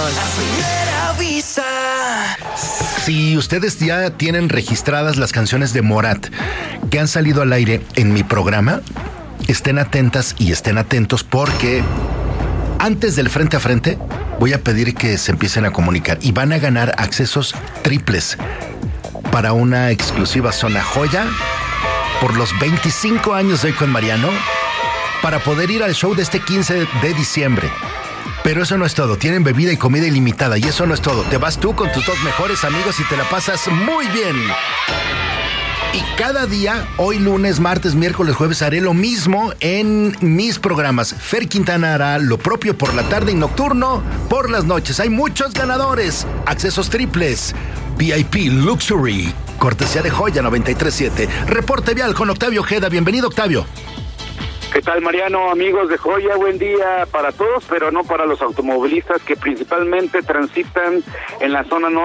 A primera vista. Si ustedes ya tienen registradas las canciones de Morat que han salido al aire en mi programa, estén atentas y estén atentos porque antes del frente a frente voy a pedir que se empiecen a comunicar y van a ganar accesos triples para una exclusiva Zona Joya por los 25 años de Hoy con Mariano, para poder ir al show de este 15 de diciembre. Pero eso no es todo, tienen bebida y comida ilimitada y eso no es todo. Te vas tú con tus dos mejores amigos y te la pasas muy bien. Y cada día, hoy lunes, martes, miércoles, jueves, haré lo mismo en mis programas. Fer Quintana hará lo propio por la tarde y Nocturno por las noches. Hay muchos ganadores, accesos triples, VIP Luxury, cortesía de Joya 93.7. Reporte vial con Octavio Ojeda. Bienvenido, Octavio. ¿Qué tal, Mariano? Amigos de Joya, buen día para todos, pero no para los automovilistas que principalmente transitan en la zona norte